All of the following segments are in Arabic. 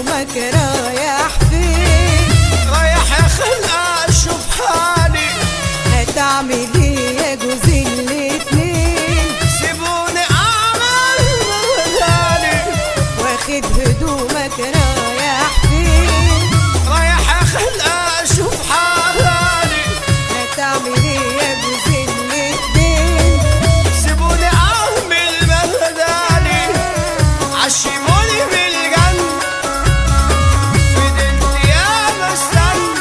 هدومك رايح فين؟ رايح يا خلقة اشوف حالي. هتعمل ايه يا جوز الاتنين؟ سيبوني اعمل مغلالي. واخد هدومك رايح فين؟ رايح يا خلقة اشوف حالي. هتعمل ايه يا جوز الاتنين؟ سيبوني اعمل مغلالي. عشموني بالجنة فضلت ياما استنى.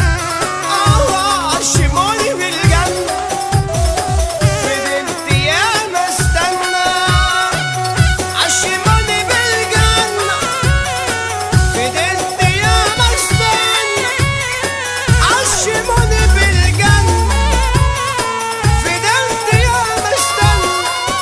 عشموني بالجنة فضلت ياما استنى. عشموني بالجنة فضلت ياما استنى. عشموني بالجنة فضلت ياما استنى.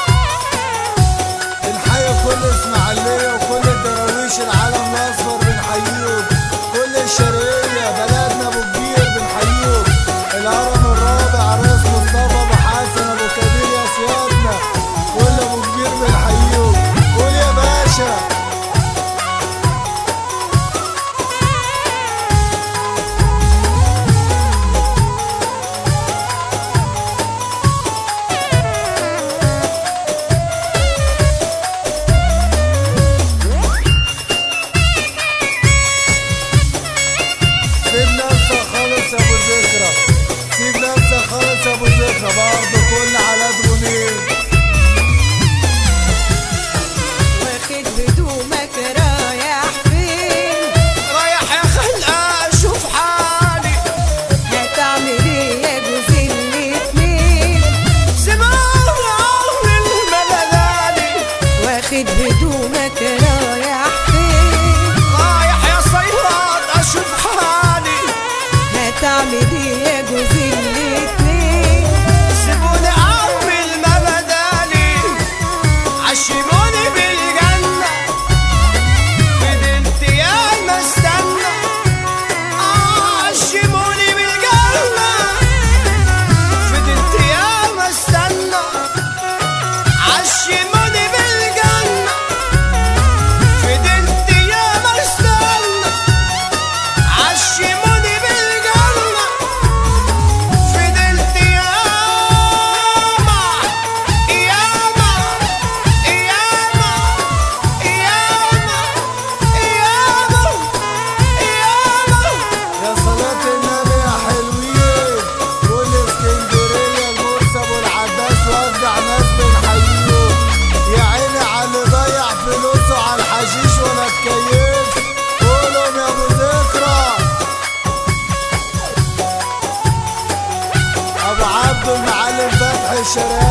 بنحيي كل اسماعيلية وكل دراويش العالم الأصفر بنحييهم. كل الشرقية بلدنا أبو كبير بنحييهم. الهرم الرابع راس مصطفى أبو حسن أبو كبير يا سيادنا. كل أبو كبير بنحييهم. قول يا باشا. سيب نفسك خالص يا ابو ذكرى. سيب نفسك خالص يا ابو ذكرى. برضه كل على دغنين. واخد هدومك رايح فين؟ رايح يا خلقة اشوف حالي. هتعمل ايه يا جوز الاتنين؟ سيبوني اعمل مغلالي. واخد هدومك رايح فين؟ رايح يا صياد اشوف حالي. هتعمل ايه يا جوز الاتنين؟ سيبوني اعمل مغلالي. عشموني بالجنة فضلت ياما استنى. عشموني بالجنة فضلت ياما استنى. عشموني بالجنة فضلت ياما استنى. عشموني بالجنة فضلت ياما ياما ياما ياما ياما. يا صلاة النبي يا حلوين. كل اسكندرية المرسى ابو العباس وافجع ناس بنحييهم. يا عيني على اللي ضيع فلوسه على الحشيش ولا اتكيف. قولهم يا ابو ذكرى. ابو عبد المعلم فتحي الشرقاوي.